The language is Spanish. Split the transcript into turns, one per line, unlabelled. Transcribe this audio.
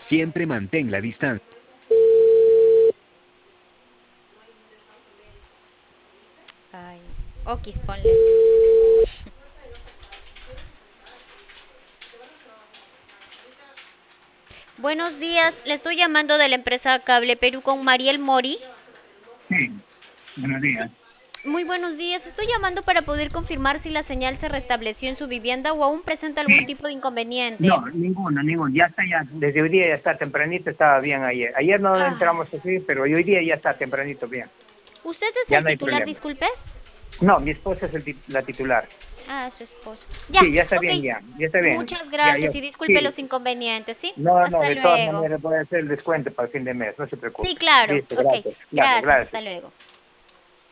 Siempre mantén la distancia.
Ay, Okis, ponle. Buenos días, le estoy llamando de la empresa Cable Perú con Mariel Mori.
Sí, buenos
Sí,
días.
muy buenos días. Estoy llamando para poder confirmar si la señal se restableció en su vivienda o aún presenta algún
Sí,
tipo de inconveniente.
no, ninguno. Ya está, ya, desde hoy día ya está tempranito, estaba bien ayer. Ayer no
Ah,
entramos así, pero hoy día ya está tempranito bien.
¿usted es
Ya
el
no hay
titular,
problema.
disculpe?
No, mi esposa es la titular.
Ah, su esposo. Ya,
Sí, ya está
ok.
bien, ya está bien.
Muchas
Ya, yo,
gracias y disculpe
sí.
los inconvenientes, ¿sí?
No, no,
Hasta
de todas
luego.
maneras voy a hacer el descuento para el fin de mes, no se
Sí,
preocupe.
claro.
Listo,
Ok.
gracias. Claro,
Gracias.
gracias.
Hasta luego.